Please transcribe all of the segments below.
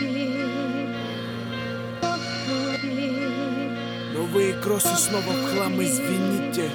Новые кроссы снова в хлам, извините.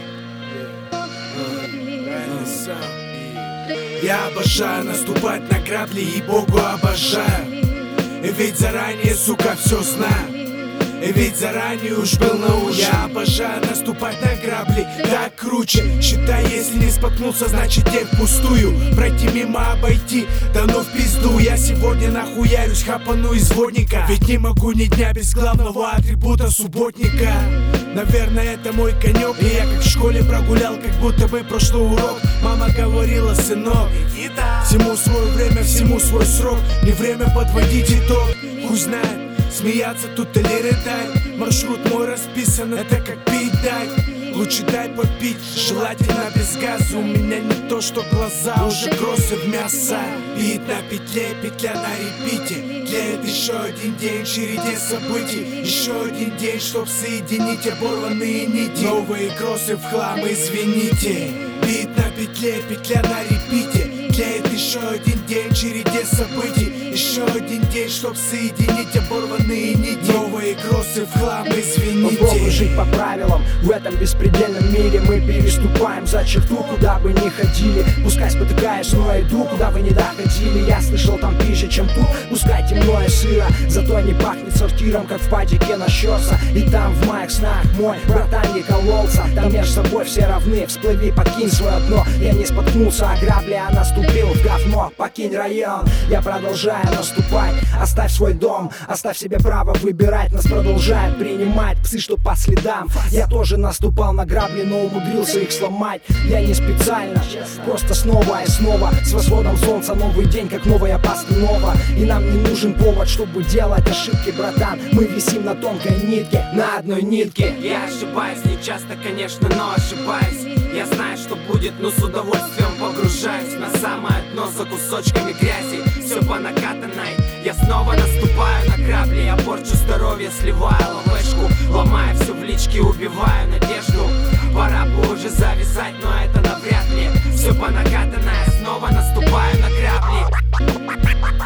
Я обожаю наступать на грабли и Богу обожаю. Ведь заранее, сука, все знаю. Ведь заранее уж был научен. Я обожаю наступать на грабли, так круче. Считай, если не споткнулся, значит день впустую. Пройти мимо, обойти, да ну в пизду. Я сегодня нахуярюсь, хапану из водника. Ведь не могу ни дня без главного атрибута субботника. Наверное, это мой конек. И я как в школе прогулял, как будто бы прошлый урок. Мама говорила: сынок, всему свое время, всему свой срок. Не время подводить итог. Хуй знает, смеяться тут или рыдать. Маршрут мой расписан, это как пить дать. Лучше дай попить, желательно без газа. У меня не то, что глаза, уже кроссы в мясо. Бит на петле, петля на репите. Тлеет еще один день в череде событий. Еще один день, чтоб соединить оборванные нити. Новые кроссы в хлам, извините. Бит на петле, петля на репите. Тлеет еще один день в череде событий. Еще один день, чтоб соединить оборванные нити. Новые кроссы в хлам, извините. Попробуй жить по правилам, в этом беспредельном мире мы переступаем за черту, куда бы ни ходили. Пускай спотыкаешь, но иду, куда вы не доходили. Я слышал, там пище, чем тут, пускай темно и сыро. Зато не пахнет сортиром, как в падике на Щерса. И там в моих снах мой братан не кололся. Там между собой все равны, всплыви, покинь свое дно. Я не споткнулся о грабли, а наступил в говно. Покинь район, я продолжаю наступать. Оставь свой дом, оставь себе право выбирать. Нас продолжают принимать псы, что по следам. Я тоже наступал на грабли, но умудрился их сломать. Я не специально, просто снова и снова. С восходом солнца новый день, как новая постанова. И нам не нужен повод, чтобы делать ошибки, братан. Мы висим на тонкой нитке, на одной нитке. Я ошибаюсь, не часто, конечно, но ошибаюсь. Я знаю, что будет, но с удовольствием погружаюсь на самое дно за кусочками грязи. Все по накатанной, я снова наступаю на грабли. Я порчу здоровье, сливаю ловешку, ломаю все в личке, убиваю надежду. Пора бы уже завязать, но это навряд ли. Все по накатанной, я снова наступаю на грабли.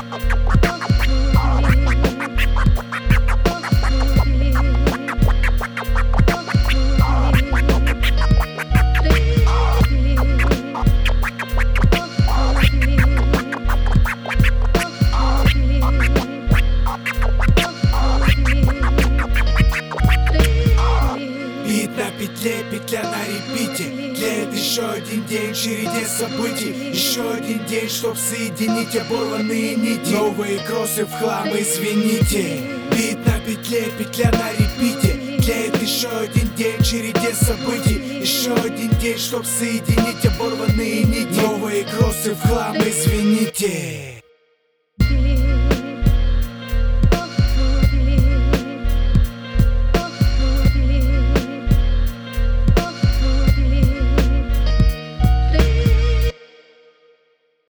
Петля на репите. Тлеет еще один день в череде событий. Еще один день, чтоб соединить оборванные нити. Новые кроссы в хлам, извините. Бит на петле, петля на репите. Тлеет еще один день в череде событий. Еще один день, чтоб соединить оборванные нити. Новые кроссы в хлам, извините.